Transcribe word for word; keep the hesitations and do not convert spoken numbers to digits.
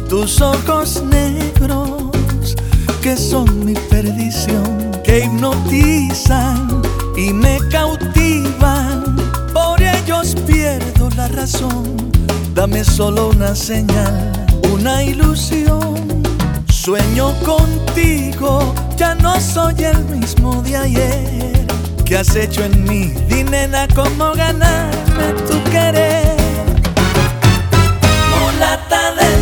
tus ojos negros, que son mi perdición, que hipnotizan y me cautivan. Por ellos pierdo la razón. Dame solo una señal, una ilusión. Sueño contigo, ya no soy el mismo de ayer. ¿Qué has hecho en mí? Di, nena, cómo ganarme tu querer.